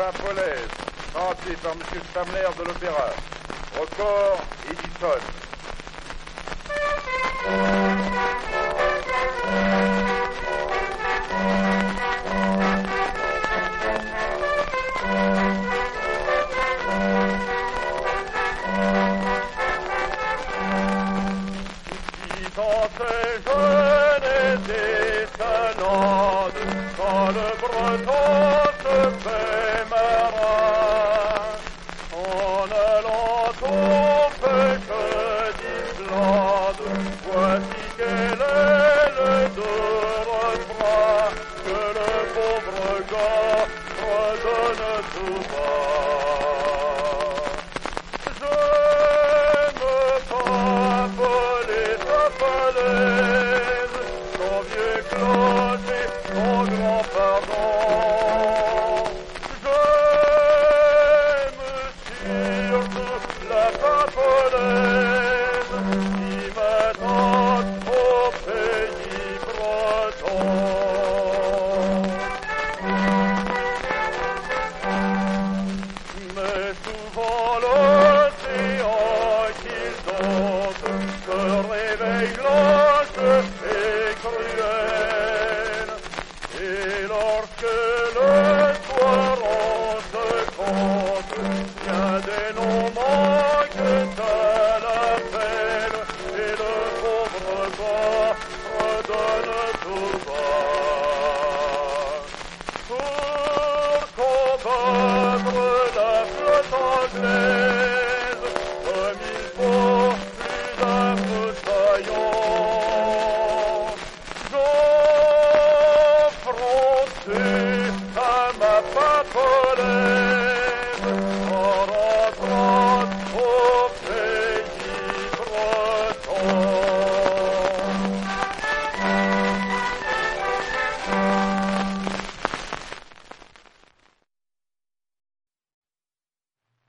Paimpolaise, chantée par M. Stamler de l'Opéra. Record Edison. Dans ces jeunes étonnantes, quand le breton se fait marin, en allant au pêche d'Islande, voici quel est le doux refrain que le pauvre gars redonne souvent. Son vieux clocher, son grand pardon. J'aime surtout la Paimpolaise qui m'attend au pays breton. Mais souvent l'océan qu'ils ont se réveille blanche et cruelle, et lorsque